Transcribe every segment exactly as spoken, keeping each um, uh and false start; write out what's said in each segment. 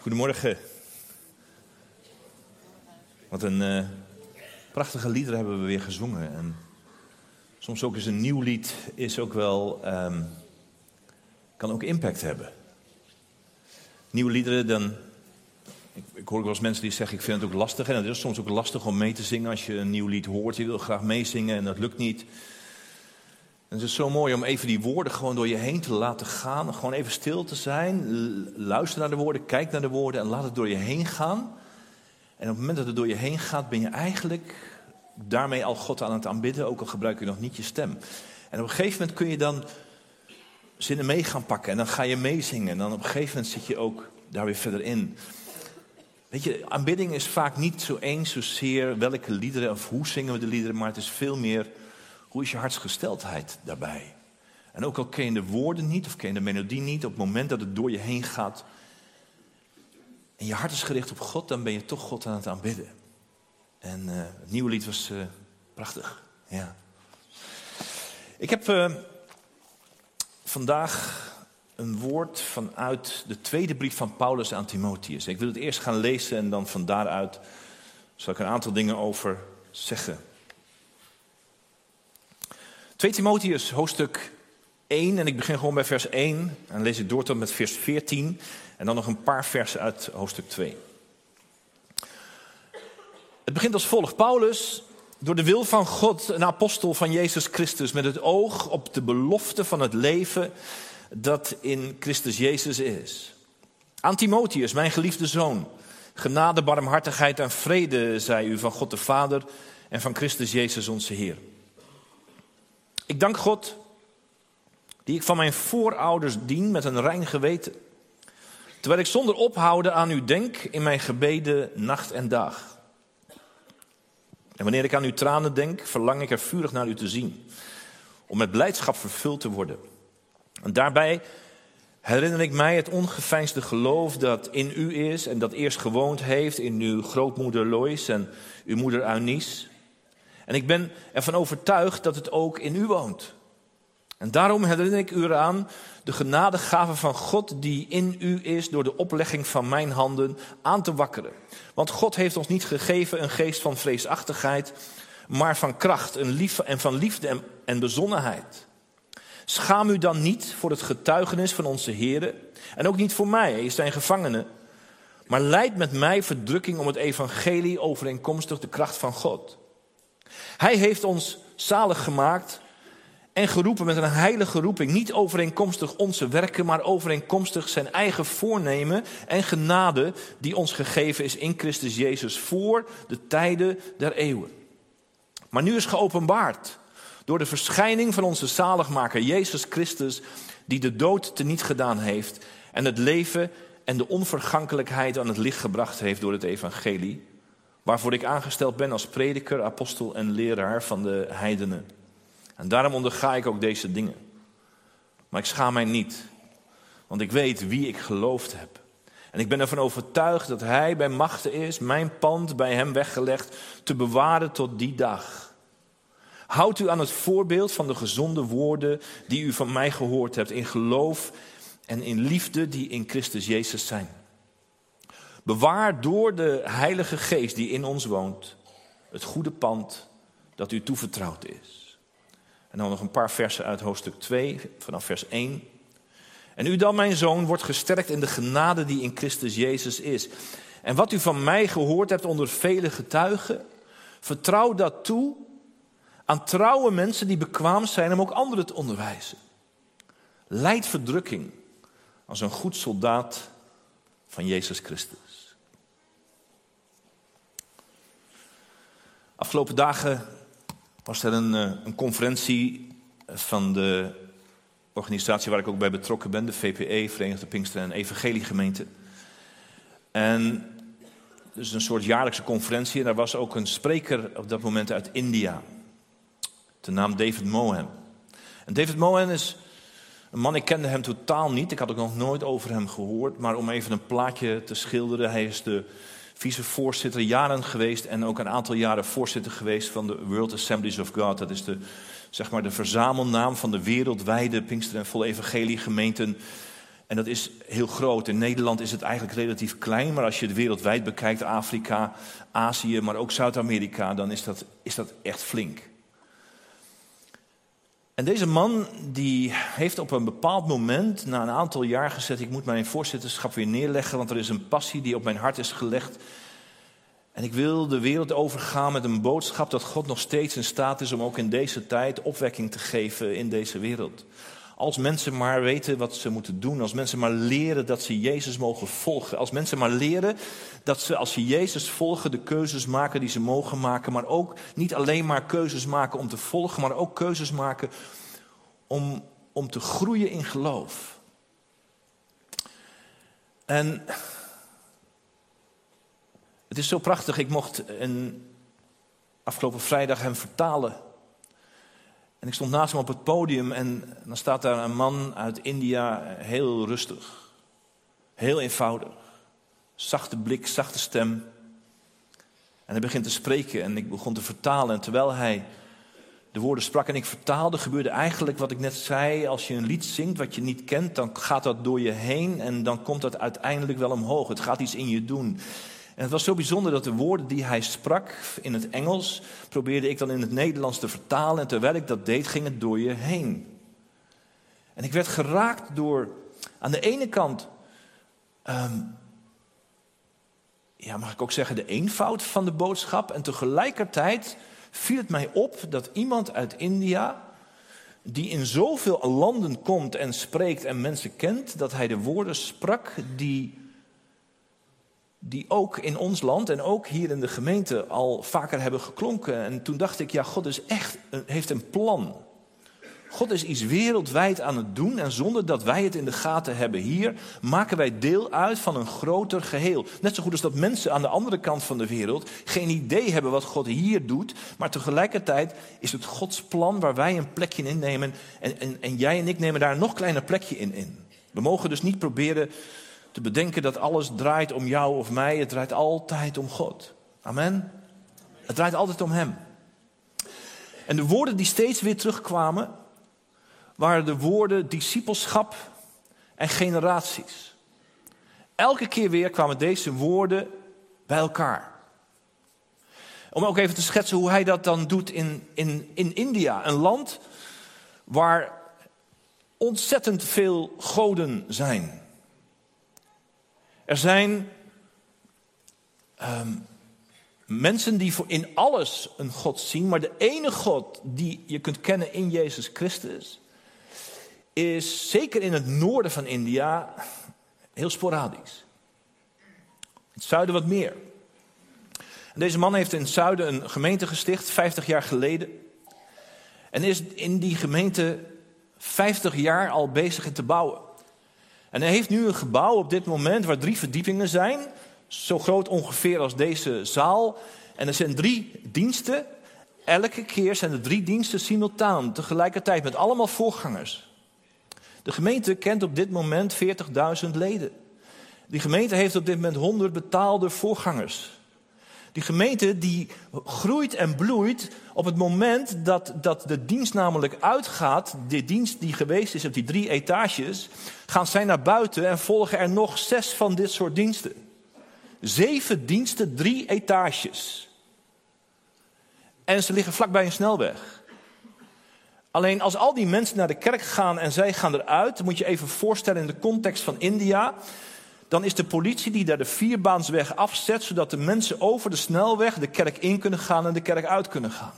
Goedemorgen. Wat een uh, prachtige liederen hebben we weer gezongen. En soms ook eens een nieuw lied is ook wel, um, kan ook impact hebben. Nieuwe liederen, dan, ik, ik hoor ook wel eens mensen die zeggen, ik vind het ook lastig. En het is soms ook lastig om mee te zingen als je een nieuw lied hoort. Je wil graag meezingen en dat lukt niet. En het is zo mooi om even die woorden gewoon door je heen te laten gaan. Gewoon even stil te zijn. Luister naar de woorden, kijk naar de woorden en laat het door je heen gaan. En op het moment dat het door je heen gaat, ben je eigenlijk daarmee al God aan het aanbidden. Ook al gebruik je nog niet je stem. En op een gegeven moment kun je dan zinnen mee gaan pakken. En dan ga je meezingen. En dan op een gegeven moment zit je ook daar weer verder in. Weet je, aanbidding is vaak niet zo eens zozeer welke liederen of hoe zingen we de liederen. Maar het is veel meer, hoe is je hartsgesteldheid daarbij? En ook al ken je de woorden niet of ken je de melodie niet, op het moment dat het door je heen gaat en je hart is gericht op God, dan ben je toch God aan het aanbidden. En uh, het nieuwe lied was uh, prachtig. Ja. Ik heb uh, vandaag een woord vanuit de tweede brief van Paulus aan Timotheus. Ik wil het eerst gaan lezen en dan van daaruit zal ik een aantal dingen over zeggen. twee Timotheus, hoofdstuk één, en ik begin gewoon bij vers één. En lees ik door tot met vers veertien. En dan nog een paar versen uit hoofdstuk twee. Het begint als volgt. Paulus, door de wil van God, een apostel van Jezus Christus, met het oog op de belofte van het leven dat in Christus Jezus is. Aan Timotheus, mijn geliefde zoon, genade, barmhartigheid en vrede zij u van God de Vader en van Christus Jezus onze Heer. Ik dank God, die ik van mijn voorouders dien met een rein geweten. Terwijl ik zonder ophouden aan u denk in mijn gebeden nacht en dag. En wanneer ik aan uw tranen denk, verlang ik er vurig naar u te zien. Om met blijdschap vervuld te worden. En daarbij herinner ik mij het ongeveinsde geloof dat in u is. En dat eerst gewoond heeft in uw grootmoeder Lois en uw moeder Eunice. En ik ben ervan overtuigd dat het ook in u woont. En daarom herinner ik u eraan de genadegave van God die in u is door de oplegging van mijn handen aan te wakkeren. Want God heeft ons niet gegeven een geest van vreesachtigheid, maar van kracht een lief, en van liefde en, en bezonnenheid. Schaam u dan niet voor het getuigenis van onze Here en ook niet voor mij, zijn gevangene, maar lijd met mij verdrukking om het evangelie overeenkomstig de kracht van God. Hij heeft ons zalig gemaakt en geroepen met een heilige roeping. Niet overeenkomstig onze werken, maar overeenkomstig zijn eigen voornemen en genade die ons gegeven is in Christus Jezus voor de tijden der eeuwen. Maar nu is geopenbaard door de verschijning van onze zaligmaker Jezus Christus, die de dood teniet gedaan heeft en het leven en de onvergankelijkheid aan het licht gebracht heeft door het evangelie, waarvoor ik aangesteld ben als prediker, apostel en leraar van de heidenen. En daarom onderga ik ook deze dingen. Maar ik schaam mij niet, want ik weet wie ik geloofd heb. En ik ben ervan overtuigd dat hij bij machte is mijn pand bij hem weggelegd te bewaren tot die dag. Houd u aan het voorbeeld van de gezonde woorden die u van mij gehoord hebt in geloof en in liefde die in Christus Jezus zijn. Bewaar door de Heilige Geest die in ons woont het goede pand dat u toevertrouwd is. En dan nog een paar versen uit hoofdstuk twee, vanaf vers één. En u dan, mijn zoon, wordt gesterkt in de genade die in Christus Jezus is. En wat u van mij gehoord hebt onder vele getuigen, vertrouw dat toe aan trouwe mensen die bekwaam zijn om ook anderen te onderwijzen. Lijd verdrukking als een goed soldaat van Jezus Christus. Afgelopen dagen was er een, een conferentie van de organisatie waar ik ook bij betrokken ben, de V P E, Verenigde Pinksteren en Evangeliegemeente. En dus een soort jaarlijkse conferentie en daar was ook een spreker op dat moment uit India, de naam David Mohan. En David Mohan is een man, ik kende hem totaal niet, ik had ook nog nooit over hem gehoord, maar om even een plaatje te schilderen, hij is de vicevoorzitter jaren geweest en ook een aantal jaren voorzitter geweest van de World Assemblies of God. Dat is de, zeg maar de verzamelnaam van de wereldwijde Pinkster- en Volle Evangelie gemeenten En dat is heel groot. In Nederland is het eigenlijk relatief klein, maar als je het wereldwijd bekijkt, Afrika, Azië, maar ook Zuid-Amerika, dan is dat, is dat echt flink. En deze man die heeft op een bepaald moment, na een aantal jaar gezegd, ik moet mijn voorzitterschap weer neerleggen, want er is een passie die op mijn hart is gelegd. En ik wil de wereld overgaan met een boodschap dat God nog steeds in staat is om ook in deze tijd opwekking te geven in deze wereld. Als mensen maar weten wat ze moeten doen, als mensen maar leren dat ze Jezus mogen volgen. Als mensen maar leren dat ze als ze Jezus volgen de keuzes maken die ze mogen maken. Maar ook niet alleen maar keuzes maken om te volgen, maar ook keuzes maken om, om te groeien in geloof. En het is zo prachtig, ik mocht een, afgelopen vrijdag hem vertalen. En ik stond naast hem op het podium en dan staat daar een man uit India, heel rustig. Heel eenvoudig. Zachte blik, zachte stem. En hij begint te spreken en ik begon te vertalen. En terwijl hij de woorden sprak en ik vertaalde, gebeurde eigenlijk wat ik net zei. Als je een lied zingt wat je niet kent, dan gaat dat door je heen en dan komt dat uiteindelijk wel omhoog. Het gaat iets in je doen. En het was zo bijzonder dat de woorden die hij sprak in het Engels, probeerde ik dan in het Nederlands te vertalen. En terwijl ik dat deed, ging het door je heen. En ik werd geraakt door, aan de ene kant, um, ja, mag ik ook zeggen, de eenvoud van de boodschap. En tegelijkertijd viel het mij op dat iemand uit India, die in zoveel landen komt en spreekt en mensen kent, dat hij de woorden sprak die... die ook in ons land en ook hier in de gemeente al vaker hebben geklonken. En toen dacht ik, ja, God is echt, heeft een plan. God is iets wereldwijd aan het doen en zonder dat wij het in de gaten hebben hier, maken wij deel uit van een groter geheel. Net zo goed als dat mensen aan de andere kant van de wereld geen idee hebben wat God hier doet, maar tegelijkertijd is het Gods plan waar wij een plekje in nemen en, en, en jij en ik nemen daar een nog kleiner plekje in in. We mogen dus niet proberen te bedenken dat alles draait om jou of mij. Het draait altijd om God. Amen. Het draait altijd om Hem. En de woorden die steeds weer terugkwamen, waren de woorden discipelschap en generaties. Elke keer weer kwamen deze woorden bij elkaar. Om ook even te schetsen hoe hij dat dan doet in, in, in India. Een land waar ontzettend veel goden zijn. Er zijn um, mensen die voor in alles een God zien, maar de ene God die je kunt kennen in Jezus Christus is zeker in het noorden van India heel sporadisch. In het zuiden wat meer. En deze man heeft in het zuiden een gemeente gesticht, vijftig jaar geleden. En is in die gemeente vijftig jaar al bezig te bouwen. En hij heeft nu een gebouw op dit moment waar drie verdiepingen zijn. Zo groot ongeveer als deze zaal. En er zijn drie diensten. Elke keer zijn er drie diensten simultaan. Tegelijkertijd met allemaal voorgangers. De gemeente kent op dit moment veertigduizend leden. Die gemeente heeft op dit moment honderd betaalde voorgangers. Die gemeente die groeit en bloeit op het moment dat, dat de dienst namelijk uitgaat. De dienst die geweest is op die drie etages. Gaan zij naar buiten en volgen er nog zes van dit soort diensten. Zeven diensten, drie etages. En ze liggen vlakbij een snelweg. Alleen als al die mensen naar de kerk gaan en zij gaan eruit, moet je even voorstellen in de context van India. Dan is de politie die daar de vierbaansweg afzet, zodat de mensen over de snelweg de kerk in kunnen gaan en de kerk uit kunnen gaan.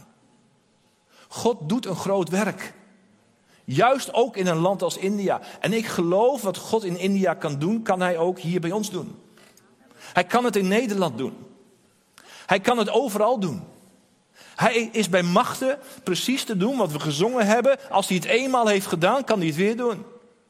God doet een groot werk. Juist ook in een land als India. En ik geloof wat God in India kan doen, kan hij ook hier bij ons doen. Hij kan het in Nederland doen. Hij kan het overal doen. Hij is bij machten precies te doen wat we gezongen hebben. Als hij het eenmaal heeft gedaan, kan hij het weer doen.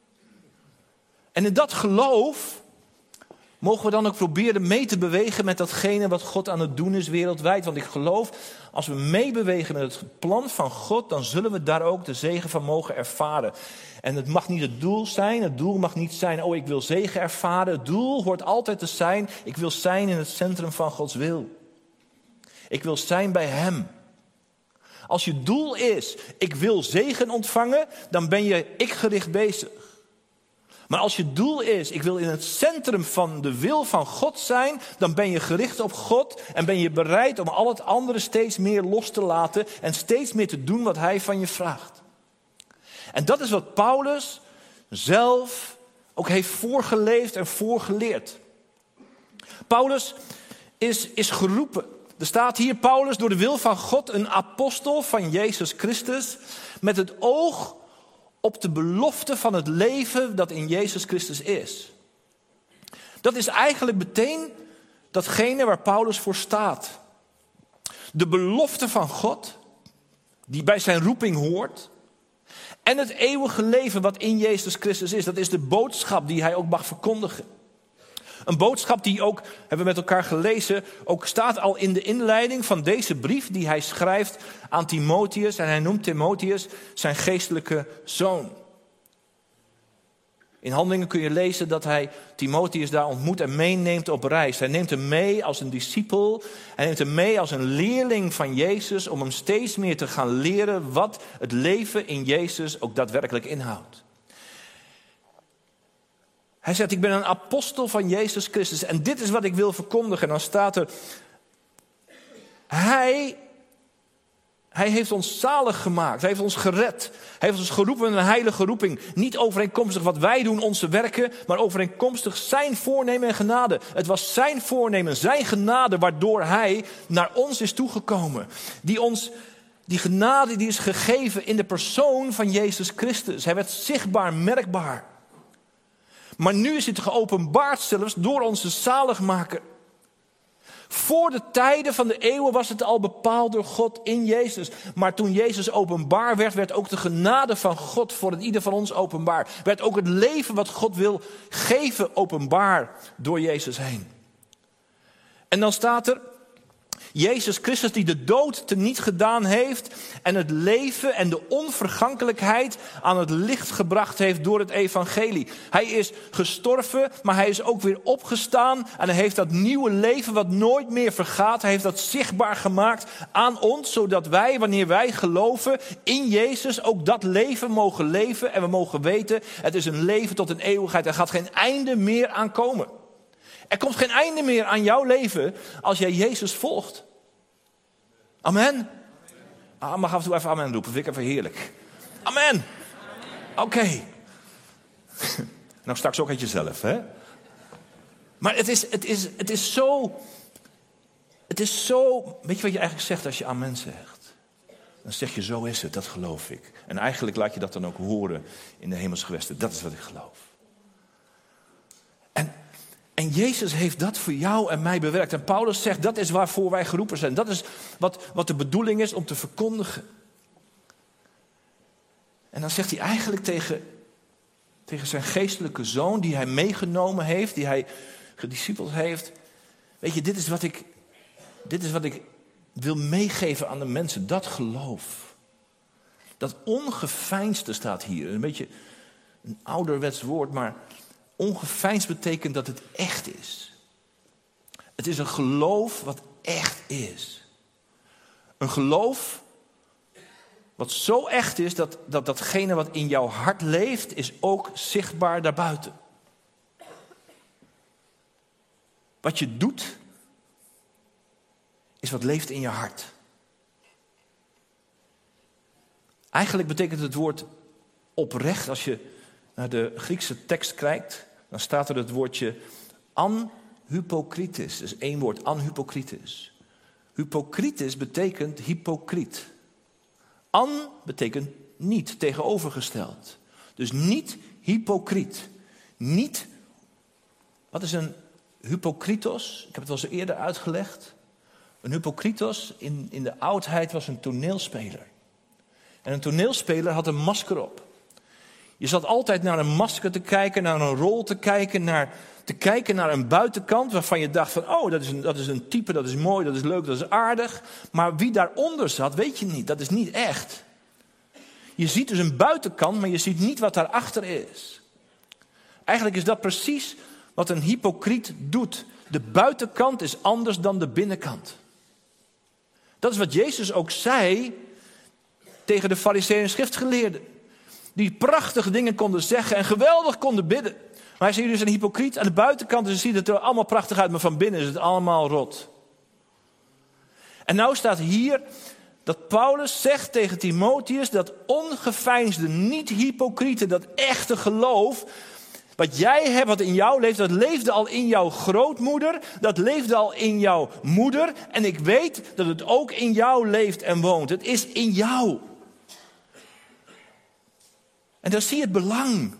En in dat geloof mogen we dan ook proberen mee te bewegen met datgene wat God aan het doen is wereldwijd. Want ik geloof, als we meebewegen met het plan van God, dan zullen we daar ook de zegen van mogen ervaren. En het mag niet het doel zijn. Het doel mag niet zijn, oh ik wil zegen ervaren. Het doel hoort altijd te zijn, ik wil zijn in het centrum van Gods wil. Ik wil zijn bij Hem. Als je doel is, ik wil zegen ontvangen, dan ben je ik-gericht bezig. Maar als je doel is, ik wil in het centrum van de wil van God zijn, dan ben je gericht op God en ben je bereid om al het andere steeds meer los te laten en steeds meer te doen wat hij van je vraagt. En dat is wat Paulus zelf ook heeft voorgeleefd en voorgeleerd. Paulus is, is geroepen. Er staat hier Paulus door de wil van God, een apostel van Jezus Christus, met het oog op de belofte van het leven dat in Jezus Christus is. Dat is eigenlijk meteen datgene waar Paulus voor staat. De belofte van God, die bij zijn roeping hoort. En het eeuwige leven wat in Jezus Christus is. Dat is de boodschap die hij ook mag verkondigen. Een boodschap die ook, hebben we met elkaar gelezen, ook staat al in de inleiding van deze brief die hij schrijft aan Timotheus. En hij noemt Timotheus zijn geestelijke zoon. In Handelingen kun je lezen dat hij Timotheus daar ontmoet en meeneemt op reis. Hij neemt hem mee als een discipel. Hij neemt hem mee als een leerling van Jezus om hem steeds meer te gaan leren wat het leven in Jezus ook daadwerkelijk inhoudt. Hij zegt, ik ben een apostel van Jezus Christus en dit is wat ik wil verkondigen. En dan staat er, hij, hij heeft ons zalig gemaakt, hij heeft ons gered. Hij heeft ons geroepen met een heilige roeping. Niet overeenkomstig wat wij doen, onze werken, maar overeenkomstig zijn voornemen en genade. Het was zijn voornemen, zijn genade, waardoor hij naar ons is toegekomen. Die ons, die genade die is gegeven in de persoon van Jezus Christus. Hij werd zichtbaar, merkbaar. Maar nu is het geopenbaard zelfs door onze zaligmaker. Voor de tijden van de eeuwen was het al bepaald door God in Jezus. Maar toen Jezus openbaar werd, werd ook de genade van God voor het ieder van ons openbaar. Werd ook het leven wat God wil geven openbaar door Jezus heen. En dan staat er, Jezus Christus die de dood teniet gedaan heeft en het leven en de onvergankelijkheid aan het licht gebracht heeft door het evangelie. Hij is gestorven, maar hij is ook weer opgestaan en hij heeft dat nieuwe leven wat nooit meer vergaat. Hij heeft dat zichtbaar gemaakt aan ons, zodat wij, wanneer wij geloven in Jezus, ook dat leven mogen leven. En we mogen weten, het is een leven tot een eeuwigheid. Er gaat geen einde meer aan komen. Er komt geen einde meer aan jouw leven als jij Jezus volgt. Amen. Ah, mag af en toe even amen roepen, vind ik even heerlijk. Amen. Oké. Okay. Nou, straks ook uit jezelf, hè. Maar het is, het is, het is zo, het is zo, weet je wat je eigenlijk zegt als je amen zegt? Dan zeg je, zo is het, dat geloof ik. En eigenlijk laat je dat dan ook horen in de hemelsgewesten. Dat is wat ik geloof. En... En Jezus heeft dat voor jou en mij bewerkt. En Paulus zegt, dat is waarvoor wij geroepen zijn. Dat is wat, wat de bedoeling is om te verkondigen. En dan zegt hij eigenlijk tegen, tegen zijn geestelijke zoon, die hij meegenomen heeft, die hij gediscipeld heeft. Weet je, dit is wat ik, dit is wat ik wil meegeven aan de mensen. Dat geloof. Dat ongeveinsde staat hier. Een beetje een ouderwets woord, maar... Ongeveinsd betekent dat het echt is. Het is een geloof wat echt is. Een geloof wat zo echt is dat, dat datgene wat in jouw hart leeft, is ook zichtbaar daarbuiten. Wat je doet, is wat leeft in je hart. Eigenlijk betekent het woord oprecht, als je naar de Griekse tekst kijkt, dan staat er het woordje anhypokritis. Dat is één woord, anhypokritis. Hypokritis betekent hypocriet. An betekent niet, tegenovergesteld. Dus niet hypocriet. Niet, wat is een hypokritos? Ik heb het wel eens eerder uitgelegd. Een hypokritos in, in de oudheid was een toneelspeler. En een toneelspeler had een masker op. Je zat altijd naar een masker te kijken, naar een rol te kijken, naar, te kijken naar een buitenkant waarvan je dacht van, oh, dat is, een, dat is een type, dat is mooi, dat is leuk, dat is aardig. Maar wie daaronder zat, weet je niet. Dat is niet echt. Je ziet dus een buitenkant, maar je ziet niet wat daarachter is. Eigenlijk is dat precies wat een hypocriet doet. De buitenkant is anders dan de binnenkant. Dat is wat Jezus ook zei tegen de Farizeeën en schriftgeleerden. Die prachtige dingen konden zeggen en geweldig konden bidden. Maar hij zei, jullie zijn hypocriet. Aan de buitenkant dus ziet het er allemaal prachtig uit, maar van binnen is het allemaal rot. En nou staat hier dat Paulus zegt tegen Timotheus dat ongeveinsde, niet hypocriete, dat echte geloof, wat jij hebt, wat in jou leeft, dat leefde al in jouw grootmoeder, dat leefde al in jouw moeder. En ik weet dat het ook in jou leeft en woont. Het is in jou. En dan zie je het belang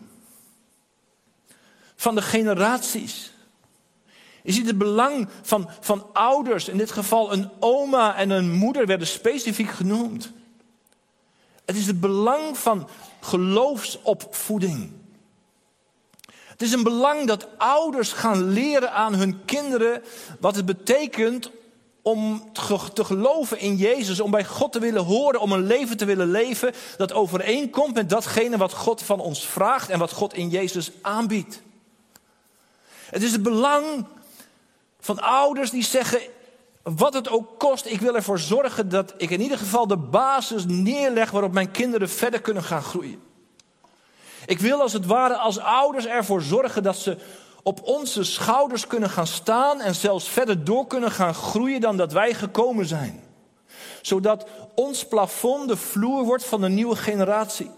van de generaties. Je ziet het belang van, van ouders. In dit geval een oma en een moeder werden specifiek genoemd. Het is het belang van geloofsopvoeding. Het is een belang dat ouders gaan leren aan hun kinderen wat het betekent om te geloven in Jezus, om bij God te willen horen, om een leven te willen leven dat overeenkomt met datgene wat God van ons vraagt en wat God in Jezus aanbiedt. Het is het belang van ouders die zeggen, wat het ook kost, ik wil ervoor zorgen dat ik in ieder geval de basis neerleg waarop mijn kinderen verder kunnen gaan groeien. Ik wil als het ware als ouders ervoor zorgen dat ze op onze schouders kunnen gaan staan en zelfs verder door kunnen gaan groeien dan dat wij gekomen zijn. Zodat ons plafond de vloer wordt van een nieuwe generatie.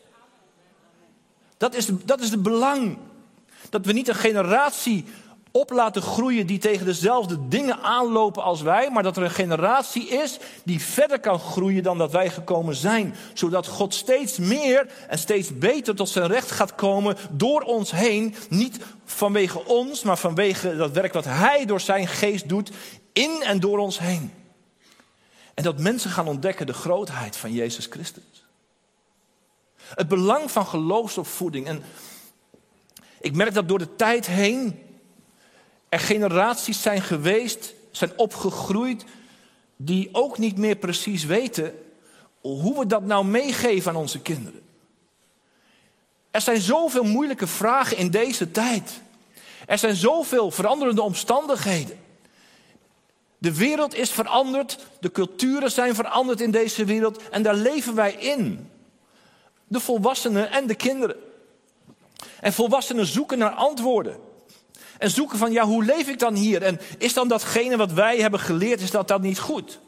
Dat is, de, dat is het belang. Dat we niet een generatie op laten groeien die tegen dezelfde dingen aanlopen als wij, maar dat er een generatie is die verder kan groeien dan dat wij gekomen zijn. Zodat God steeds meer en steeds beter tot zijn recht gaat komen door ons heen. Niet vanwege ons, maar vanwege dat werk wat hij door zijn geest doet in en door ons heen. En dat mensen gaan ontdekken de grootheid van Jezus Christus. Het belang van geloofsopvoeding. En ik merk dat door de tijd heen er generaties zijn geweest, zijn opgegroeid, die ook niet meer precies weten hoe we dat nou meegeven aan onze kinderen. Er zijn zoveel moeilijke vragen in deze tijd. Er zijn zoveel veranderende omstandigheden. De wereld is veranderd, de culturen zijn veranderd in deze wereld en daar leven wij in. De volwassenen en de kinderen. En volwassenen zoeken naar antwoorden. En zoeken van, ja, hoe leef ik dan hier? En is dan datgene wat wij hebben geleerd, is dat dan niet goed?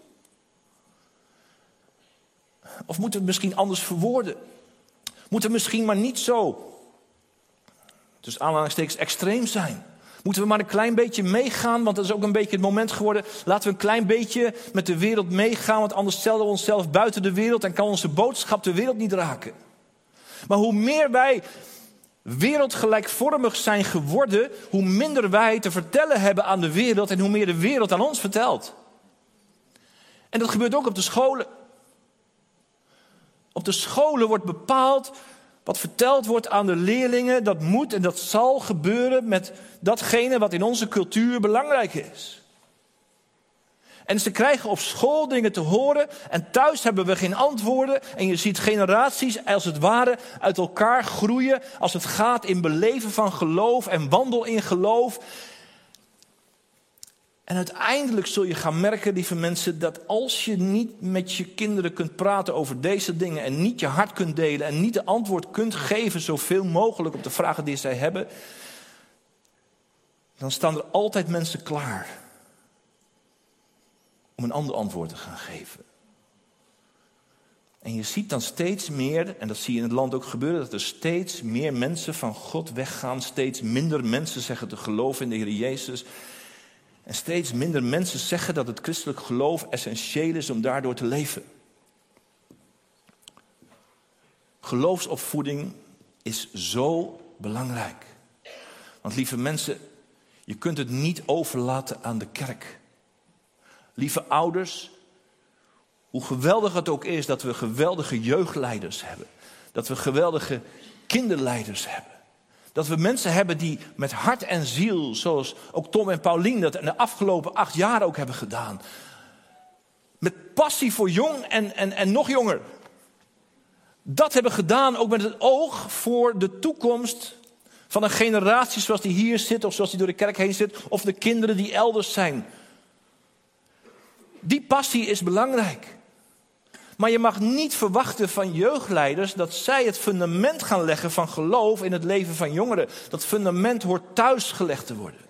Of moeten we het misschien anders verwoorden? Moeten we misschien maar niet zo, dus aanhalingstekens, extreem zijn? Moeten we maar een klein beetje meegaan, want dat is ook een beetje het moment geworden. Laten we een klein beetje met de wereld meegaan, want anders stellen we onszelf buiten de wereld en kan onze boodschap de wereld niet raken. Maar hoe meer wij wereldgelijkvormig zijn geworden, hoe minder wij te vertellen hebben aan de wereld en hoe meer de wereld aan ons vertelt. En dat gebeurt ook op de scholen. Op de scholen wordt bepaald wat verteld wordt aan de leerlingen. Dat moet en dat zal gebeuren met datgene wat in onze cultuur belangrijk is. En ze krijgen op school dingen te horen en thuis hebben we geen antwoorden. En je ziet generaties als het ware uit elkaar groeien als het gaat in beleven van geloof en wandel in geloof. En uiteindelijk zul je gaan merken, lieve mensen, dat als je niet met je kinderen kunt praten over deze dingen en niet je hart kunt delen en niet de antwoord kunt geven zoveel mogelijk op de vragen die zij hebben, dan staan er altijd mensen klaar om een ander antwoord te gaan geven. En je ziet dan steeds meer, en dat zie je in het land ook gebeuren, dat er steeds meer mensen van God weggaan. Steeds minder mensen zeggen te geloven in de Heer Jezus. En steeds minder mensen zeggen dat het christelijk geloof essentieel is om daardoor te leven. Geloofsopvoeding is zo belangrijk. Want lieve mensen, je kunt het niet overlaten aan de kerk. Lieve ouders, hoe geweldig het ook is dat we geweldige jeugdleiders hebben. Dat we geweldige kinderleiders hebben. Dat we mensen hebben die met hart en ziel, zoals ook Tom en Paulien dat in de afgelopen acht jaar ook hebben gedaan. Met passie voor jong en, en, en nog jonger. Dat hebben gedaan ook met het oog voor de toekomst van een generatie zoals die hier zit of zoals die door de kerk heen zit. Of de kinderen die elders zijn. Die passie is belangrijk. Maar je mag niet verwachten van jeugdleiders dat zij het fundament gaan leggen van geloof in het leven van jongeren. Dat fundament hoort thuis gelegd te worden.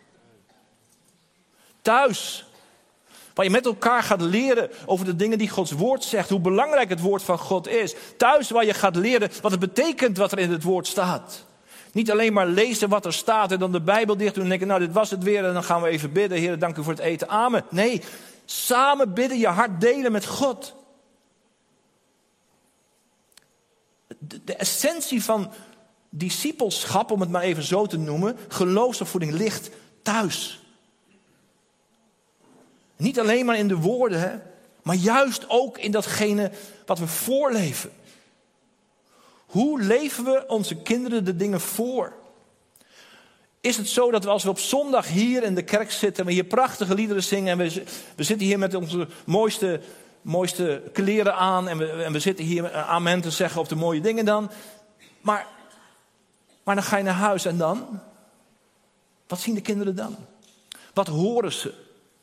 Thuis. Waar je met elkaar gaat leren over de dingen die Gods woord zegt. Hoe belangrijk het woord van God is. Thuis waar je gaat leren wat het betekent wat er in het woord staat. Niet alleen maar lezen wat er staat en dan de Bijbel dicht doen en denken, nou dit was het weer en dan gaan we even bidden. Heer, dank u voor het eten. Amen. Nee, samen bidden, je hart delen met God. De, de essentie van discipelschap, om het maar even zo te noemen, geloofsopvoeding ligt thuis. Niet alleen maar in de woorden, hè, maar juist ook in datgene wat we voorleven. Hoe leven we onze kinderen de dingen voor? Is het zo dat we als we op zondag hier in de kerk zitten, we hier prachtige liederen zingen en we, we zitten hier met onze mooiste, mooiste kleren aan en we, en we zitten hier amen te zeggen op de mooie dingen dan. Maar, maar dan ga je naar huis en dan? Wat zien de kinderen dan? Wat horen ze?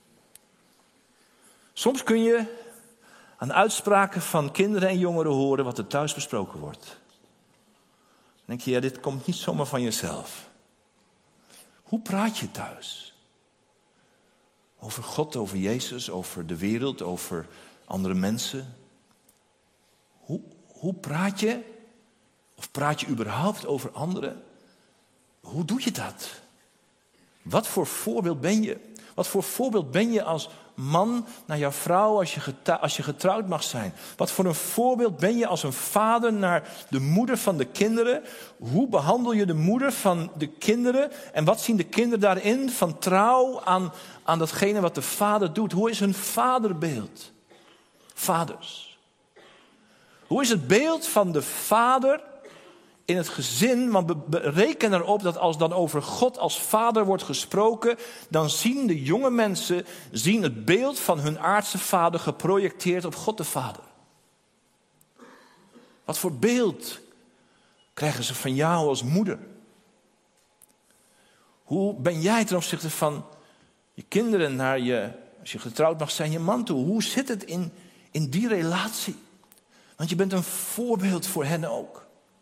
Soms kun je aan uitspraken van kinderen en jongeren horen wat er thuis besproken wordt. Dan denk je, ja, dit komt niet zomaar van jezelf. Hoe praat je thuis? Over God, over Jezus, over de wereld, over andere mensen. Hoe, hoe praat je? Of praat je überhaupt over anderen? Hoe doe je dat? Wat voor voorbeeld ben je? Wat voor voorbeeld ben je als man naar jouw vrouw als je, geta- als je getrouwd mag zijn? Wat voor een voorbeeld ben je als een vader naar de moeder van de kinderen? Hoe behandel je de moeder van de kinderen? En wat zien de kinderen daarin van trouw aan, aan datgene wat de vader doet? Hoe is hun vaderbeeld? Vaders. Hoe is het beeld van de vader in het gezin? Want we rekenen erop dat als dan over God als vader wordt gesproken, dan zien de jonge mensen zien het beeld van hun aardse vader geprojecteerd op God de Vader. Wat voor beeld krijgen ze van jou als moeder? Hoe ben jij ten opzichte van je kinderen naar je, als je getrouwd mag zijn, je man toe? Hoe zit het in, in die relatie? Want je bent een voorbeeld voor hen ook.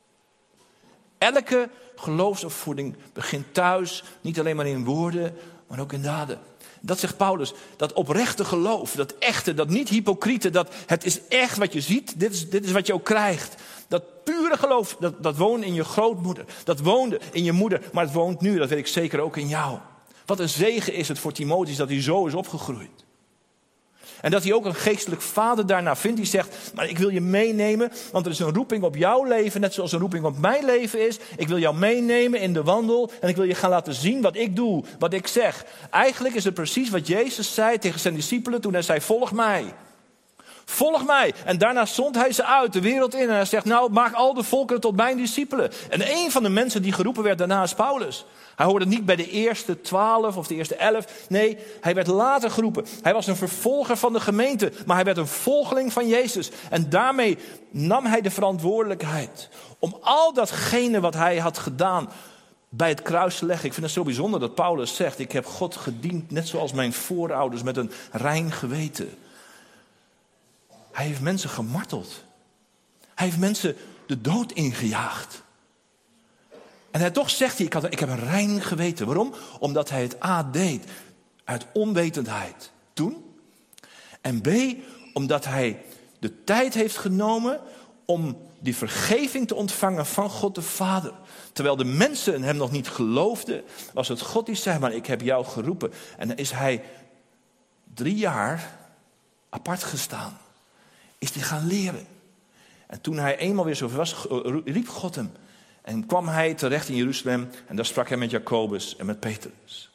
Elke geloofsopvoeding begint thuis, niet alleen maar in woorden, maar ook in daden. Dat zegt Paulus, dat oprechte geloof, dat echte, dat niet hypocriete, dat het is echt wat je ziet, dit is, dit is wat je ook krijgt. Dat pure geloof, dat, dat woonde in je grootmoeder, dat woonde in je moeder, maar het woont nu, dat weet ik zeker ook in jou. Wat een zegen is het voor Timotheus dat hij zo is opgegroeid. En dat hij ook een geestelijk vader daarna vindt. Die zegt, maar ik wil je meenemen. Want er is een roeping op jouw leven. Net zoals een roeping op mijn leven is. Ik wil jou meenemen in de wandel. En ik wil je gaan laten zien wat ik doe. Wat ik zeg. Eigenlijk is het precies wat Jezus zei tegen zijn discipelen. Toen hij zei, volg mij. Volg mij. En daarna zond hij ze uit de wereld in. En hij zegt, nou maak al de volkeren tot mijn discipelen. En een van de mensen die geroepen werd daarna is Paulus. Hij hoorde niet bij de eerste twaalf of de eerste elf. Nee, hij werd later geroepen. Hij was een vervolger van de gemeente. Maar hij werd een volgeling van Jezus. En daarmee nam hij de verantwoordelijkheid. Om al datgene wat hij had gedaan bij het kruis te leggen. Ik vind het zo bijzonder dat Paulus zegt, ik heb God gediend net zoals mijn voorouders met een rein geweten. Hij heeft mensen gemarteld. Hij heeft mensen de dood ingejaagd. En hij toch zegt hij, ik, had, ik heb een rein geweten. Waarom? Omdat hij het A deed uit onwetendheid toen. En B, omdat hij de tijd heeft genomen om die vergeving te ontvangen van God de Vader. Terwijl de mensen hem nog niet geloofden, was het God die zei, maar ik heb jou geroepen. En dan is hij drie jaar apart gestaan. Is hij gaan leren. En toen hij eenmaal weer zover was, riep God hem. En kwam hij terecht in Jeruzalem. En daar sprak hij met Jacobus en met Petrus.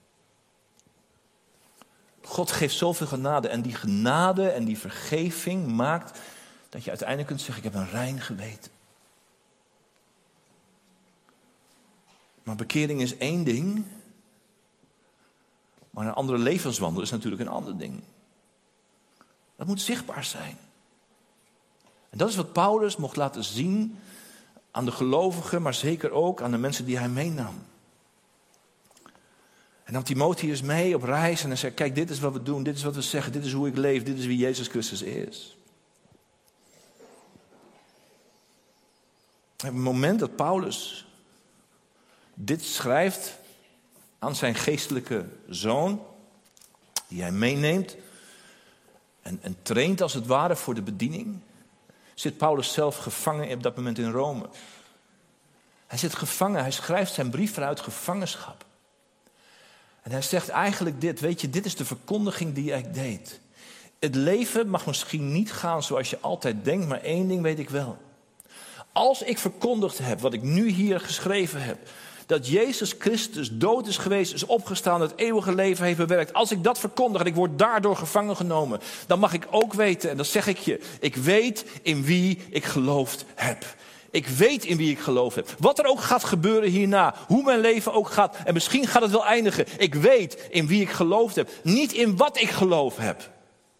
God geeft zoveel genade. En die genade en die vergeving maakt dat je uiteindelijk kunt zeggen, ik heb een rein geweten. Maar bekering is één ding. Maar een andere levenswandel is natuurlijk een ander ding. Dat moet zichtbaar zijn. En dat is wat Paulus mocht laten zien aan de gelovigen, maar zeker ook aan de mensen die hij meenam. En nam Timotheus mee op reis en hij zei, kijk, dit is wat we doen, dit is wat we zeggen, dit is hoe ik leef, dit is wie Jezus Christus is. Op het moment dat Paulus dit schrijft aan zijn geestelijke zoon, die hij meeneemt en, en traint als het ware voor de bediening, zit Paulus zelf gevangen op dat moment in Rome. Hij zit gevangen, hij schrijft zijn brief vanuit gevangenschap. En hij zegt eigenlijk dit, weet je, dit is de verkondiging die ik deed. Het leven mag misschien niet gaan zoals je altijd denkt, maar één ding weet ik wel. Als ik verkondigd heb, wat ik nu hier geschreven heb, dat Jezus Christus dood is geweest, is opgestaan, het eeuwige leven heeft bewerkt. Als ik dat verkondig en ik word daardoor gevangen genomen, dan mag ik ook weten, en dat zeg ik je, ik weet in wie ik geloofd heb. Ik weet in wie ik geloofd heb. Wat er ook gaat gebeuren hierna, hoe mijn leven ook gaat, en misschien gaat het wel eindigen. Ik weet in wie ik geloofd heb, niet in wat ik geloofd heb.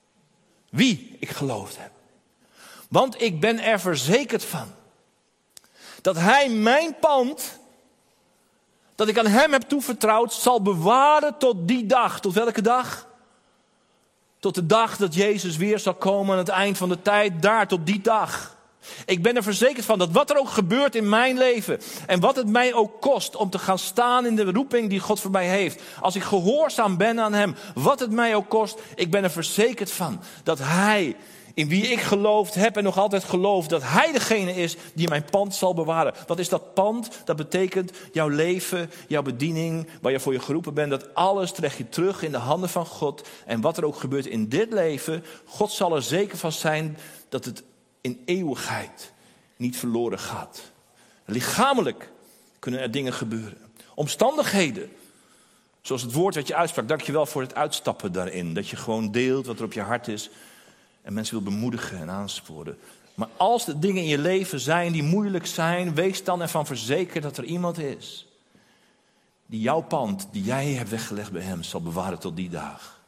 Wie ik geloofd heb. Want ik ben er verzekerd van dat hij mijn pand, dat ik aan hem heb toevertrouwd, zal bewaren tot die dag. Tot welke dag? Tot de dag dat Jezus weer zal komen aan het eind van de tijd. Daar, tot die dag. Ik ben er verzekerd van dat wat er ook gebeurt in mijn leven, en wat het mij ook kost om te gaan staan in de roeping die God voor mij heeft, als ik gehoorzaam ben aan hem, wat het mij ook kost, ik ben er verzekerd van dat hij, in wie ik geloofd heb en nog altijd geloof, dat hij degene is die mijn pand zal bewaren. Wat is dat pand? Dat betekent jouw leven, jouw bediening, waar je voor je geroepen bent. Dat alles trek je terug in de handen van God. En wat er ook gebeurt in dit leven, God zal er zeker van zijn dat het in eeuwigheid niet verloren gaat. Lichamelijk kunnen er dingen gebeuren. Omstandigheden, zoals het woord wat je uitsprak. Dank je wel voor het uitstappen daarin. Dat je gewoon deelt wat er op je hart is. En mensen wil bemoedigen en aansporen. Maar als er dingen in je leven zijn die moeilijk zijn, wees dan ervan verzekerd dat er iemand is die jouw pand, die jij hebt weggelegd bij hem, zal bewaren tot die dag.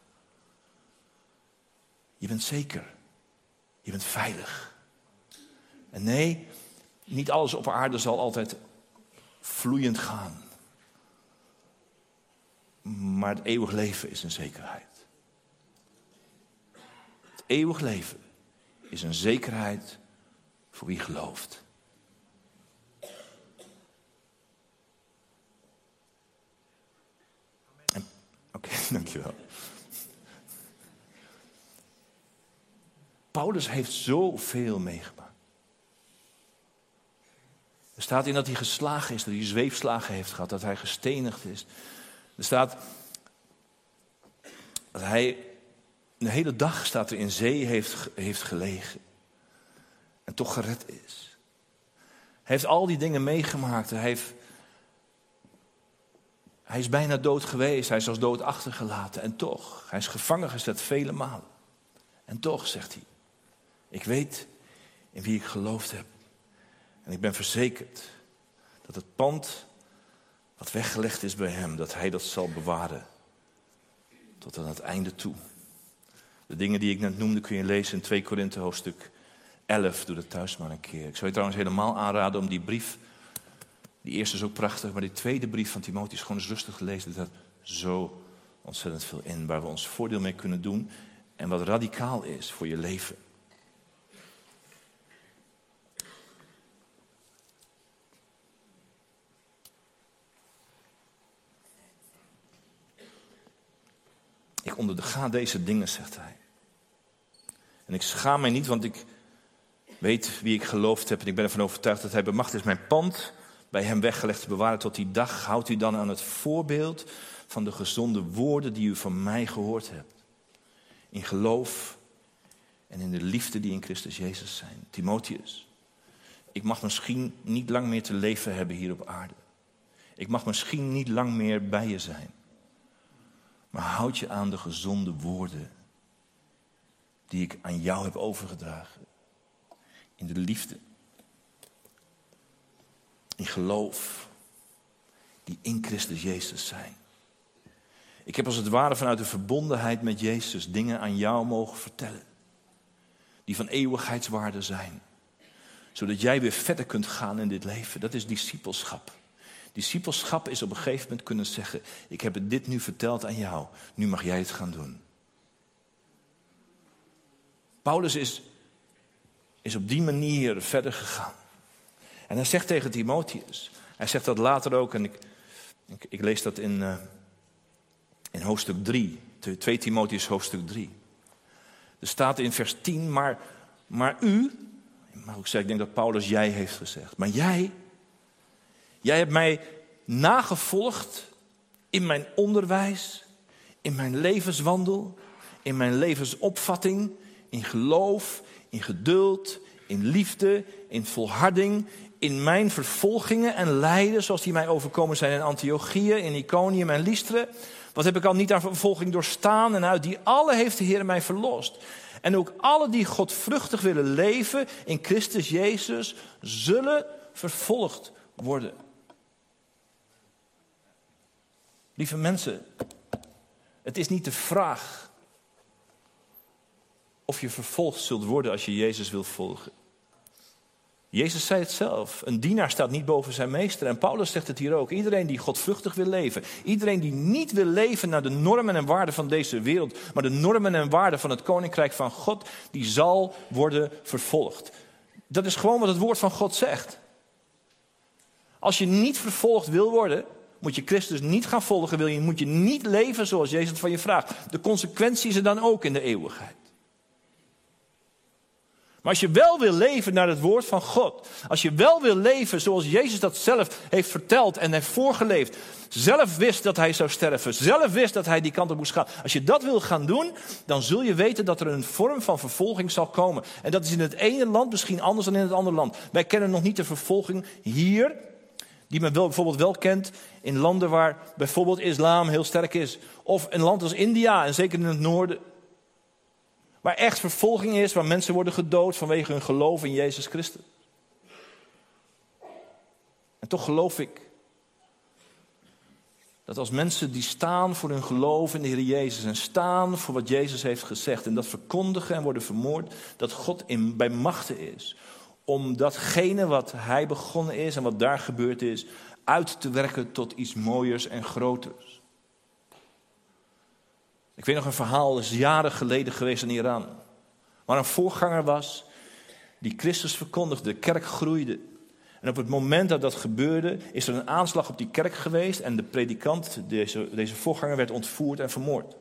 Je bent zeker. Je bent veilig. En nee, niet alles op aarde zal altijd vloeiend gaan. Maar het eeuwig leven is een zekerheid. Het eeuwig leven is een zekerheid voor wie gelooft. Oké, okay, dankjewel. Paulus heeft zoveel meegemaakt. Er staat in dat hij geslagen is, dat hij zweepslagen heeft gehad, dat hij gestenigd is. Er staat dat hij een hele dag, staat er, in zee heeft, heeft gelegen. En toch gered is. Hij heeft al die dingen meegemaakt. Hij, heeft, hij is bijna dood geweest. Hij is als dood achtergelaten. En toch, hij is gevangen gezet vele malen. En toch, zegt hij, ik weet in wie ik geloofd heb. En ik ben verzekerd dat het pand wat weggelegd is bij hem, dat hij dat zal bewaren tot aan het einde toe. De dingen die ik net noemde kun je lezen in twee Korinthe hoofdstuk elf. Doe dat thuis maar een keer. Ik zou je trouwens helemaal aanraden om die brief, die eerste is ook prachtig, maar die tweede brief van Timotheus gewoon eens rustig te lezen. Er staat zo ontzettend veel in waar we ons voordeel mee kunnen doen en wat radicaal is voor je leven. Ik onderga deze dingen, zegt hij. En ik schaam mij niet, want ik weet wie ik geloofd heb. En ik ben ervan overtuigd dat hij bemachtigd is mijn pand bij hem weggelegd te bewaren tot die dag. Houdt u dan aan het voorbeeld van de gezonde woorden die u van mij gehoord hebt. In geloof en in de liefde die in Christus Jezus zijn. Timotheus, ik mag misschien niet lang meer te leven hebben hier op aarde. Ik mag misschien niet lang meer bij je zijn. Maar houd je aan de gezonde woorden die ik aan jou heb overgedragen. In de liefde. In geloof. Die in Christus Jezus zijn. Ik heb als het ware vanuit de verbondenheid met Jezus dingen aan jou mogen vertellen. Die van eeuwigheidswaarde zijn. Zodat jij weer verder kunt gaan in dit leven. Dat is discipelschap. Discipelschap is op een gegeven moment kunnen zeggen, ik heb het dit nu verteld aan jou, nu mag jij het gaan doen. Paulus is, is op die manier verder gegaan. En hij zegt tegen Timotheus, hij zegt dat later ook, en ik, ik, ik lees dat in, uh, in hoofdstuk drie, twee Timotheus hoofdstuk drie. Er staat in vers tien, maar, maar u, maar ik zeg, ik denk dat Paulus jij heeft gezegd, maar jij, jij hebt mij nagevolgd in mijn onderwijs, in mijn levenswandel, in mijn levensopvatting, in geloof, in geduld, in liefde, in volharding, in mijn vervolgingen en lijden, zoals die mij overkomen zijn in Antiochië, in Iconium en Lystra. Wat heb ik al niet aan vervolging doorstaan en uit die alle heeft de Heer mij verlost. En ook alle die godvruchtig willen leven in Christus Jezus, zullen vervolgd worden. Lieve mensen, het is niet de vraag of je vervolgd zult worden als je Jezus wil volgen. Jezus zei het zelf, een dienaar staat niet boven zijn meester. En Paulus zegt het hier ook, iedereen die godvruchtig wil leven, iedereen die niet wil leven naar de normen en waarden van deze wereld, maar de normen en waarden van het koninkrijk van God, die zal worden vervolgd. Dat is gewoon wat het woord van God zegt. Als je niet vervolgd wil worden, moet je Christus niet gaan volgen, wil je, moet je niet leven zoals Jezus het van je vraagt. De consequentie is er dan ook in de eeuwigheid. Maar als je wel wil leven naar het woord van God, als je wel wil leven zoals Jezus dat zelf heeft verteld en heeft voorgeleefd, zelf wist dat hij zou sterven, zelf wist dat hij die kant op moest gaan. Als je dat wil gaan doen, dan zul je weten dat er een vorm van vervolging zal komen. En dat is in het ene land misschien anders dan in het andere land. Wij kennen nog niet de vervolging hier, die men wel, bijvoorbeeld wel kent in landen waar bijvoorbeeld islam heel sterk is. Of een land als India en zeker in het noorden. Waar echt vervolging is, waar mensen worden gedood vanwege hun geloof in Jezus Christus. En toch geloof ik dat als mensen die staan voor hun geloof in de Heer Jezus en staan voor wat Jezus heeft gezegd en dat verkondigen en worden vermoord, dat God in, bij machten is om datgene wat hij begonnen is en wat daar gebeurd is, uit te werken tot iets mooiers en groters. Ik weet nog een verhaal, dat is jaren geleden geweest in Iran. Waar een voorganger was die Christus verkondigde, de kerk groeide. En op het moment dat dat gebeurde, is er een aanslag op die kerk geweest en de predikant, deze, deze voorganger, werd ontvoerd en vermoord.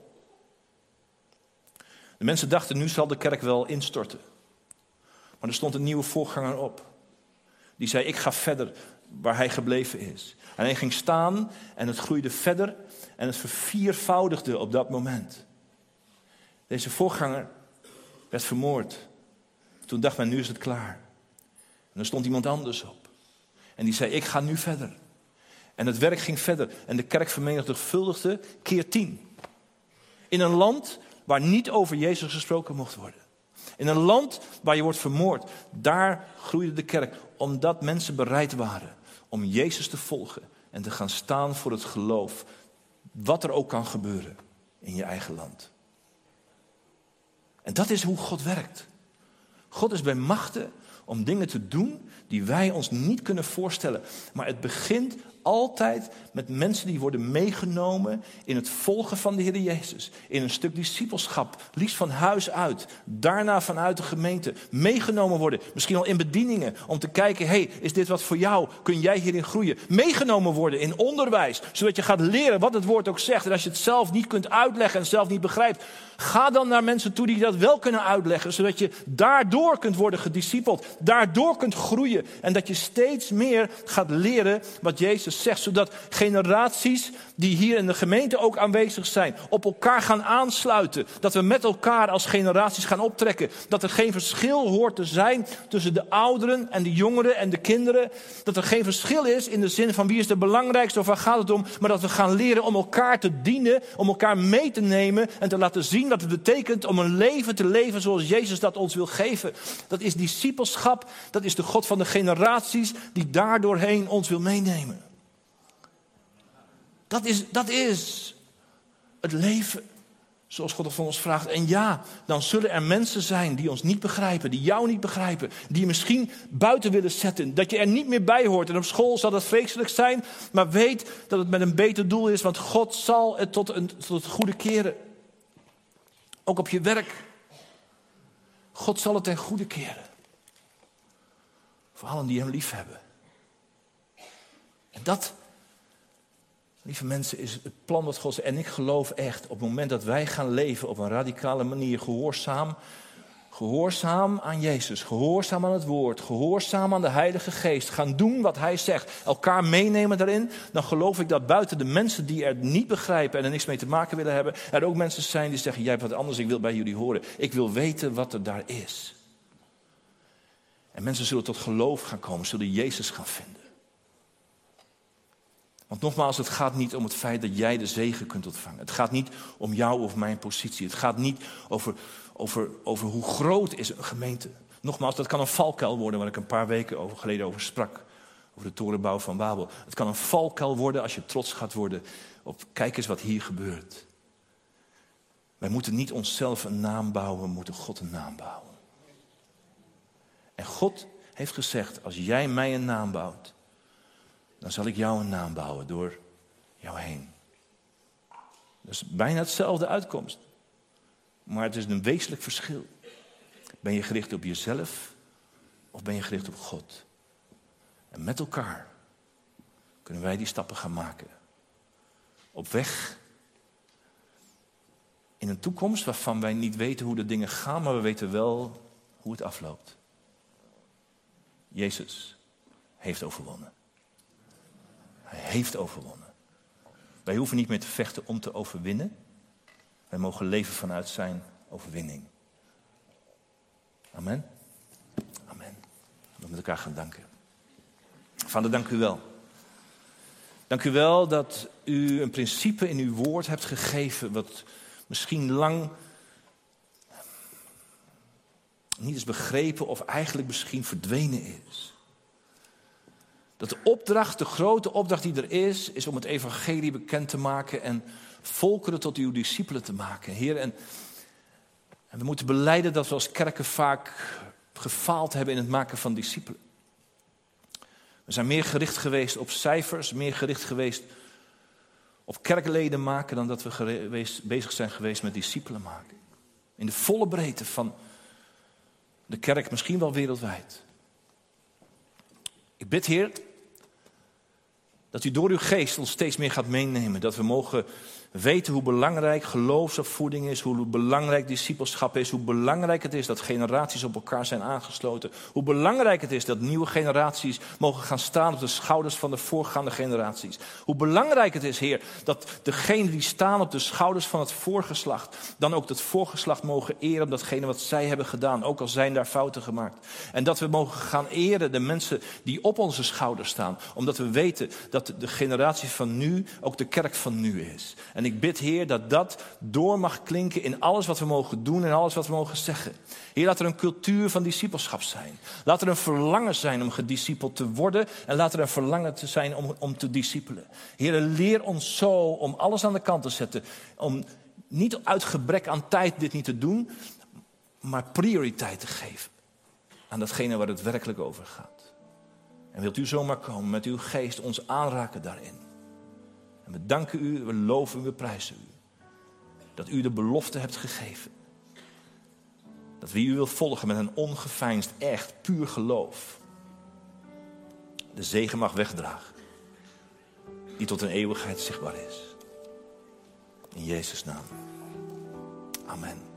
De mensen dachten, nu zal de kerk wel instorten. Maar er stond een nieuwe voorganger op. Die zei, ik ga verder waar hij gebleven is. En hij ging staan en het groeide verder en het verviervoudigde op dat moment. Deze voorganger werd vermoord. Toen dacht men, nu is het klaar. En er stond iemand anders op. En die zei, ik ga nu verder. En het werk ging verder. En de kerk vermenigvuldigde keer tien. In een land waar niet over Jezus gesproken mocht worden. In een land waar je wordt vermoord. Daar groeide de kerk. Omdat mensen bereid waren om Jezus te volgen. En te gaan staan voor het geloof. Wat er ook kan gebeuren in je eigen land. En dat is hoe God werkt. God is bij machten om dingen te doen die wij ons niet kunnen voorstellen. Maar het begint altijd met mensen die worden meegenomen in het volgen van de Heer Jezus. In een stuk discipelschap, liefst van huis uit. Daarna vanuit de gemeente meegenomen worden. Misschien al in bedieningen om te kijken, hey, is dit wat voor jou? Kun jij hierin groeien? Meegenomen worden in onderwijs, zodat je gaat leren wat het woord ook zegt. En als je het zelf niet kunt uitleggen en zelf niet begrijpt, ga dan naar mensen toe die dat wel kunnen uitleggen. Zodat je daardoor kunt worden gediscipeld. Daardoor kunt groeien. En dat je steeds meer gaat leren wat Jezus zegt. Zodat generaties die hier in de gemeente ook aanwezig zijn, op elkaar gaan aansluiten. Dat we met elkaar als generaties gaan optrekken. Dat er geen verschil hoort te zijn tussen de ouderen en de jongeren en de kinderen. Dat er geen verschil is in de zin van wie is de belangrijkste of waar gaat het om. Maar dat we gaan leren om elkaar te dienen. Om elkaar mee te nemen en te laten zien wat het betekent om een leven te leven zoals Jezus dat ons wil geven. Dat is discipelschap. Dat is de God van de generaties die daardoorheen ons wil meenemen. Dat is, dat is het leven zoals God het van ons vraagt. En ja, dan zullen er mensen zijn die ons niet begrijpen, die jou niet begrijpen, die je misschien buiten willen zetten, dat je er niet meer bij hoort. En op school zal dat vreselijk zijn, maar weet dat het met een beter doel is, want God zal het tot, een, tot het goede keren. Ook op je werk. God zal het ten goede keren. Voor allen die hem lief hebben. En dat, lieve mensen, is het plan wat God zegt. En ik geloof echt, op het moment dat wij gaan leven op een radicale manier, gehoorzaam, gehoorzaam aan Jezus, gehoorzaam aan het woord, gehoorzaam aan de Heilige Geest, gaan doen wat Hij zegt, elkaar meenemen daarin, dan geloof ik dat buiten de mensen die er niet begrijpen en er niks mee te maken willen hebben, er ook mensen zijn die zeggen, jij hebt wat anders, ik wil bij jullie horen. Ik wil weten wat er daar is. En mensen zullen tot geloof gaan komen, zullen Jezus gaan vinden. Want nogmaals, het gaat niet om het feit dat jij de zegen kunt ontvangen. Het gaat niet om jou of mijn positie. Het gaat niet over, over, over hoe groot is een gemeente. Nogmaals, dat kan een valkuil worden waar ik een paar weken over, geleden over sprak. Over de torenbouw van Babel. Het kan een valkuil worden als je trots gaat worden op kijk eens wat hier gebeurt. Wij moeten niet onszelf een naam bouwen, we moeten God een naam bouwen. En God heeft gezegd, als jij mij een naam bouwt, dan zal ik jou een naam bouwen door jou heen. Dat is bijna hetzelfde uitkomst. Maar het is een wezenlijk verschil. Ben je gericht op jezelf of ben je gericht op God? En met elkaar kunnen wij die stappen gaan maken. Op weg in een toekomst waarvan wij niet weten hoe de dingen gaan, maar we weten wel hoe het afloopt. Jezus heeft overwonnen. Hij heeft overwonnen. Wij hoeven niet meer te vechten om te overwinnen. Wij mogen leven vanuit zijn overwinning. Amen. Amen. We met elkaar gaan danken. Vader, dank u wel. Dank u wel dat u een principe in uw woord hebt gegeven wat misschien lang niet is begrepen of eigenlijk misschien verdwenen is. Dat de opdracht, de grote opdracht die er is, is om het evangelie bekend te maken en volkeren tot uw discipelen te maken. Heer, en, en we moeten belijden dat we als kerken vaak gefaald hebben in het maken van discipelen. We zijn meer gericht geweest op cijfers, meer gericht geweest op kerkleden maken dan dat we geweest, bezig zijn geweest met discipelen maken. In de volle breedte van de kerk, misschien wel wereldwijd. Ik bid, Heer, dat u door uw geest ons steeds meer gaat meenemen. Dat we mogen weten hoe belangrijk geloofsopvoeding is. Hoe belangrijk discipelschap is. Hoe belangrijk het is dat generaties op elkaar zijn aangesloten. Hoe belangrijk het is dat nieuwe generaties mogen gaan staan op de schouders van de voorgaande generaties. Hoe belangrijk het is, Heer, dat degenen die staan op de schouders van het voorgeslacht, dan ook het voorgeslacht mogen eren op datgene wat zij hebben gedaan. Ook al zijn daar fouten gemaakt. En dat we mogen gaan eren de mensen die op onze schouders staan. Omdat we weten dat de generatie van nu ook de kerk van nu is. En ik bid, Heer, dat dat door mag klinken in alles wat we mogen doen en alles wat we mogen zeggen. Heer, laat er een cultuur van discipelschap zijn. Laat er een verlangen zijn om gediscipeld te worden. En laat er een verlangen te zijn om, om te discipelen. Heer, leer ons zo om alles aan de kant te zetten. Om niet uit gebrek aan tijd dit niet te doen, maar prioriteit te geven aan datgene waar het werkelijk over gaat. En wilt u zomaar komen met uw geest ons aanraken daarin. En we danken u, we loven u, we prijzen u. Dat u de belofte hebt gegeven. Dat wie u wilt volgen met een ongeveinsd, echt, puur geloof. De zegen mag wegdragen. Die tot een eeuwigheid zichtbaar is. In Jezus' naam. Amen.